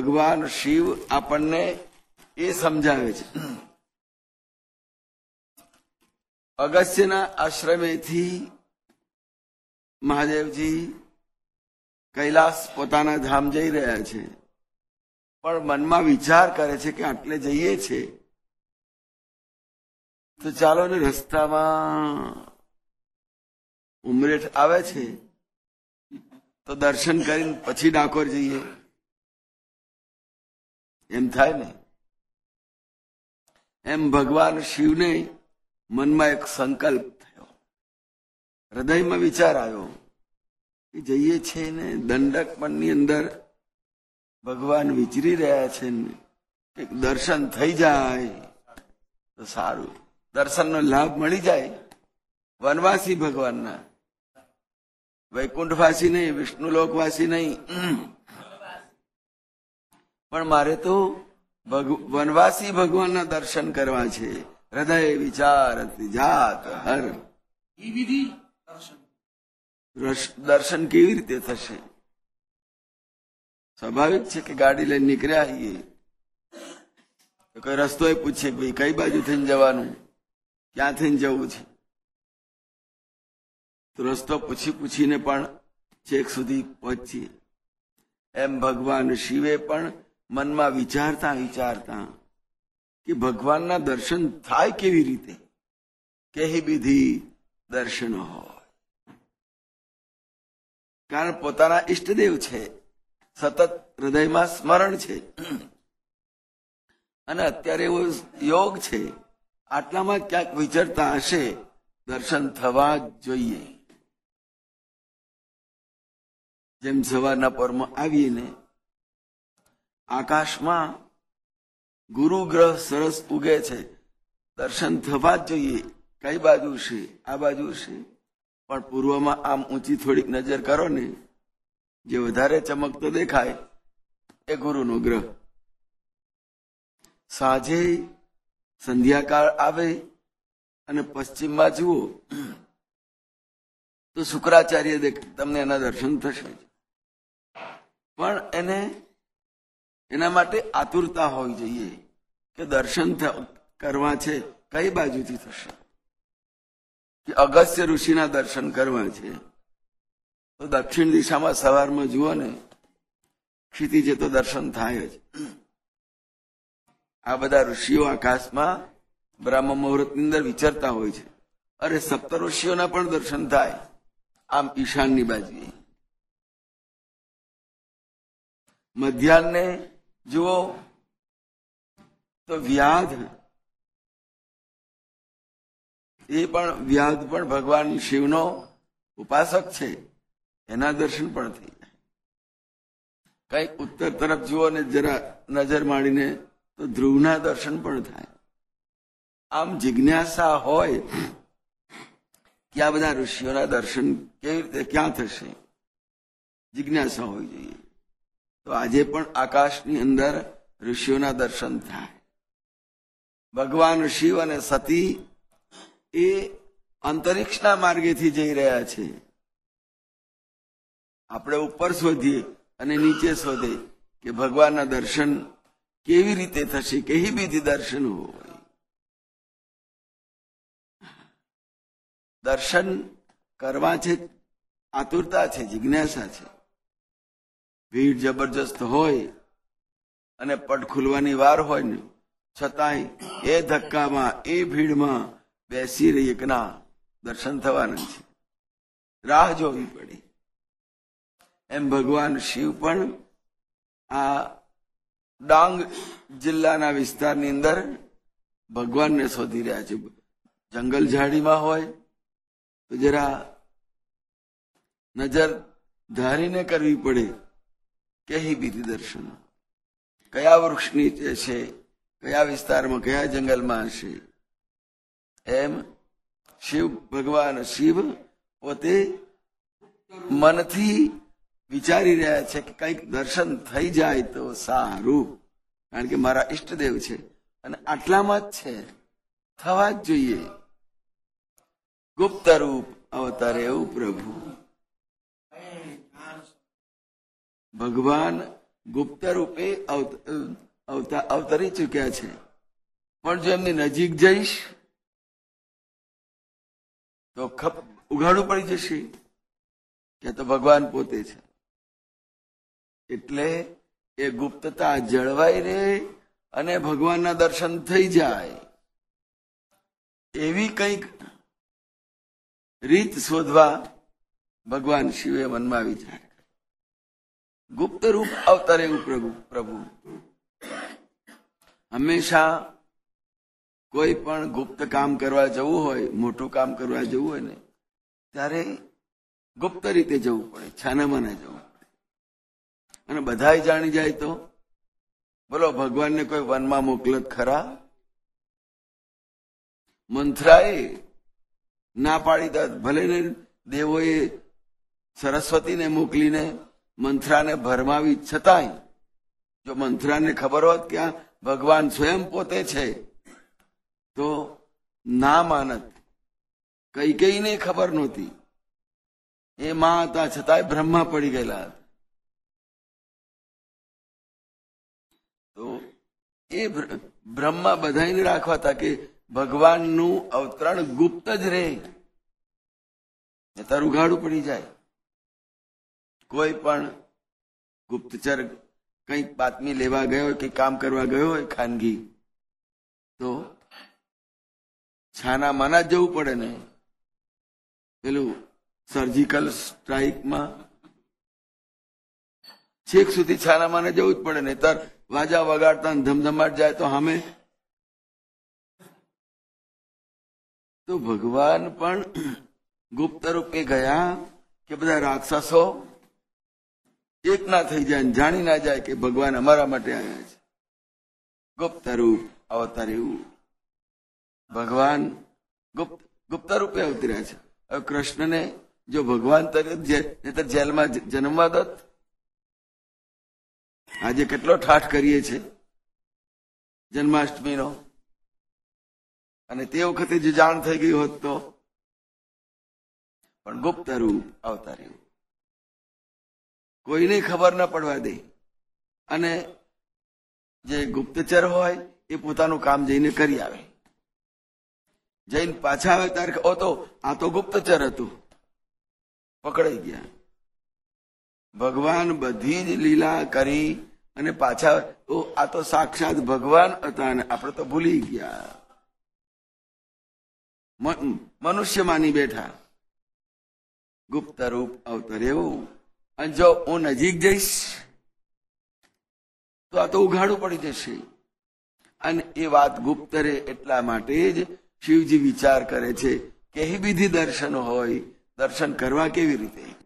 ભગવાન શિવ આપણને એ સમજાવે છે. અગસ્ત્યના આશ્રમેથી મહાદેવજી કૈલાસ પોતાના ધામ જઈ રહ્યા છે, પણ મનમાં વિચાર કરે છે કે આટલે જઈએ છે તો ચાલો ને રસ્તામાં ઉમરેઠ આવે છે તો દર્શન કરીને પછી ડાકોર જઈએ, એમ થાય ને. એમ ભગવાન શિવને મનમાં એક સંકલ્પ થયો, હૃદયમાં વિચાર આવ્યો કે જઈએ છે ને દંડક વનની અંદર ભગવાન વિચરી રહ્યા છે ને એક દર્શન થઈ જાય તો સારું, દર્શનનો લાભ મળી જાય. વનવાસી ભગવાનના, વૈકુંઠવાસી નહીં, વિષ્ણુ લોકવાસી નહીં, પણ મારે તો વનવાસી ભગવાનના દર્શન કરવા છે. હૃદય વિચાર જાત હર દર્શન કેવી રીતે થશે? સ્વાભાવિક છે કે ગાડી લઈને નીકળ્યા આવીએ તો કોઈ રસ્તો પૂછે કે ભાઈ કઈ બાજુ થઈને જવાનું, ક્યાં થઈને જવું છે? તો રસ્તો પૂછીને પણ છેક સુધી પહોંચીએ. એમ ભગવાન શિવે પણ મનમાં વિચારતા કે ભગવાનના દર્શન થાય કેવી રીતે, કેહી વિધિ દર્શન હોય. કારણ પોતાના ઈષ્ટદેવ છે, સતત હૃદયમાં સ્મરણ છે, અને અત્યારે એવો યોગ છે, આટલામાં ક્યાંક વિચરતા હશે, દર્શન થવા જ જોઈએ. જેમ સવારના પરમાં આવીને આકાશમાં ગુરુ ગ્રહ સરસ ઉગે છે, દર્શન થવા જ જોઈએ. કઈ બાજુ છે? આ બાજુ છે. પણ પૂર્વમાં આમ ઊંચી થોડીક નજર કરો ને, જે વધારે ચમકતો દેખાય એ ગુરુનો ગ્રહ. સાંજે સંધ્યાકાળ આવે અને પશ્ચિમમાં જુઓ તો શુક્રાચાર્ય તમને એના દર્શન થશે, પણ એના માટે આતુરતા હોવી જોઈએ કે દર્શન કરવા છે કઈ બાજુથી થશે. કે અગસ્ત્ય ઋષિના દર્શન કરવા છે તો દક્ષિણ દિશામાં સવારમાં જુઓ ને ક્ષિતિજે તો દર્શન થાય જ. આ બધા ઋષિઓ આકાશમાં બ્રહ્મ મુહૂર્તની અંદર વિચરતા હોય છે. અરે સપ્ત ઋષિઓના પણ દર્શન થાય આમ ઈશાનની બાજુએ. મધ્યાહને જુઓ તો વ્યાધ પણ ભગવાન શિવનો ઉપાસક છે, એના દર્શન પણ થઈ જાય. કઈક ઉત્તર તરફ જુઓ ને જરા નજર માંડીને તો ધ્રુવના દર્શન પણ થાય. આમ જિજ્ઞાસા હોય કે આ બધા ઋષિઓના દર્શન કેવી રીતે ક્યાં થશે, જિજ્ઞાસા હોવી જોઈએ. તો આજે પણ આકાશની અંદર ઋષિઓના દર્શન થાય. ભગવાન શિવ અને સતી એ અંતરિક્ષના માર્ગેથી જઈ રહ્યા છે. આપણે ઉપર શોધીએ અને નીચે શોધે કે ભગવાનના દર્શન કેવી રીતે થશે, કેવી વિધિ દર્શન હોય. દર્શન કરવા છે, આતુરતા છે, જિજ્ઞાસા છે. ભીડ જબરજસ્ત હોય અને પટ ખુલવાની વાર હોય ને છતાંય એ ધક્કામાં એ ભીડમાં બેસી રહીએ કે ના દર્શન થવાના છે, રાહ જોવી પડે. એમ ભગવાન શિવ પણ આ ડાંગ જિલ્લાના વિસ્તારની અંદર ભગવાનને શોધી રહ્યા છે. જંગલ ઝાડીમાં હોય તો જરા નજર ધારીને કરવી પડે કેહી વિધિ દર્શન, કયા વૃક્ષ નીચે છે, કયા વિસ્તારમાં, કયા જંગલમાં હશે. એમ ભગવાન શિવ પોતે મનથી વિચારી રહ્યા છે કે કઈક દર્શન થઈ જાય તો સારું, કારણ કે મારા ઈષ્ટદેવ છે અને આટલામાં જ છે, થવા જ જોઈએ. ગુપ્ત રૂપ અવતારે એવું પ્રભુ. ભગવાન ગુપ્ત રૂપે અવતરી ચૂક્યા છે. પણ જો એમની નજીક જઈશ તો ઉઘાડું પડી જશે કે તો ભગવાન પોતે છે. એટલે એ ગુપ્તતા જળવાઈ રહે અને ભગવાનના દર્શન થઈ જાય એવી કંઈક રીત શોધવા ભગવાન શિવે મનમાં વિચાર કર્યો. ગુપ્ત રૂપ અવતરે એવું પ્રભુ હંમેશા કોઈ પણ ગુપ્ત કામ કરવા જવું હોય, મોટું કામ કરવા જવું હોય ને ત્યારે ગુપ્ત રીતે જવું પડે, છાનામાના જવું પડે. અને બધાય જાણી જાય તો બોલો ભગવાનને કોઈ વનમાં મોકલત ખરા? મંથરાએ ના પાડી દત. ભલે ને દેવોએ સરસ્વતીને મોકલીને મંથરાને ભરમાવી, છતાંય જો મંથરાને ખબર હોત કે આ ભગવાન સ્વયં પોતે છે તો ના માનત. કઈકઈને ખબર નહોતી, એ માં હતા છતાંય બ્રહ્મા પડી ગયેલા હતા. તો એ બ્રહ્મા બધાને રાખવા હતા કે ભગવાનનું અવતરણ ગુપ્ત જ રહે, તારું ઉઘાડું પડી જાય. કોઈ પણ ગુપ્તચર કંઈક બાતમી લેવા ગયો હોય કે કામ કરવા ગયો હોય ખાનગી, તો છાના માના જ જવું પડે ને. પેલું સર્જિકલ સ્ટ્રાઇકમાં છેક સુધી છાના માને જવું જ પડે ને. તાર વાજા વગાડતા ધમધમાટ જાય તો સામે. તો ભગવાન પણ ગુપ્ત રૂપે ગયા કે બધા રાક્ષસો એક ના થઈ જાય, જાણી ના જાય કે ભગવાન અમારા માટે આવ્યા છે. ગુપ્ત રૂપ અવતર્યું. ભગવાન ગુપ્ત રૂપે અવતર્યા છે. હવે કૃષ્ણને જો ભગવાન તરીકે જેલમાં જન્મવા દત. આજે કેટલો ઠાઠ કરીએ છે જન્માષ્ટમીનો, અને તે વખતે જો જાણ થઈ ગઈ હોત તો. પણ ગુપ્ત રૂપ અવતર્યું, કોઈને ખબર ન પડવા દે. અને જે ગુપ્તચર હોય એ પોતાનું કામ જઈને કરી આવે. જઈને પાછા આવે ત્યારે ઓ તો આ તો ગુપ્તચર હતું, પકડાઈ ગયા. ભગવાન બધી જ લીલા કરી અને પાછા આ તો સાક્ષાત ભગવાન હતા અને આપણે તો ભૂલી ગયા, મનુષ્ય માની બેઠા. ગુપ્ત રૂપ અવતર્યું. અને જો હું નજીક જઈશ તો આ તો ઉઘાડું પડી જશે. અને એ વાત ગુપ્ત રહે એટલા માટે જ શિવજી વિચાર કરે છે કે એ વિધિ દર્શન હોય, દર્શન કરવા કેવી રીતે.